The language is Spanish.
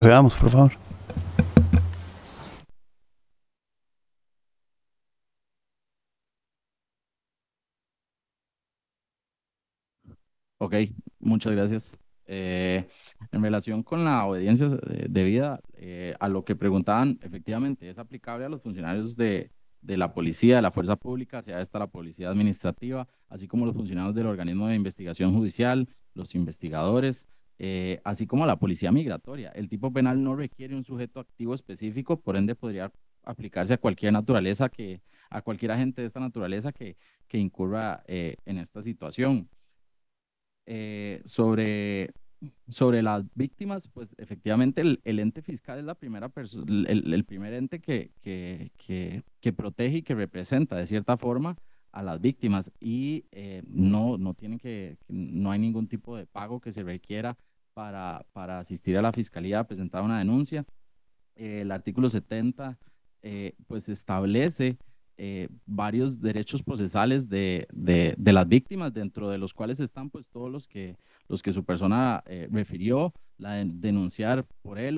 Veamos, por favor. Ok, muchas gracias. Eh, en relación con la obediencia debida, a lo que preguntaban, efectivamente es aplicable a los funcionarios de la policía, de la fuerza pública, sea esta la policía administrativa, así como los funcionarios del organismo de investigación judicial, los investigadores, así como a la policía migratoria. El tipo penal no requiere un sujeto activo específico, por ende podría aplicarse a cualquier naturaleza a cualquier agente de esta naturaleza que incurra en esta situación. Sobre las víctimas, pues efectivamente el ente fiscal es la primera persona, el primer ente que protege y que representa de cierta forma a las víctimas y no tienen no hay ningún tipo de pago que se requiera para asistir a la fiscalía a presentar una denuncia. El artículo 70 pues establece varios derechos procesales de las víctimas, dentro de los cuales están pues todos los que su persona refirió, denunciar por él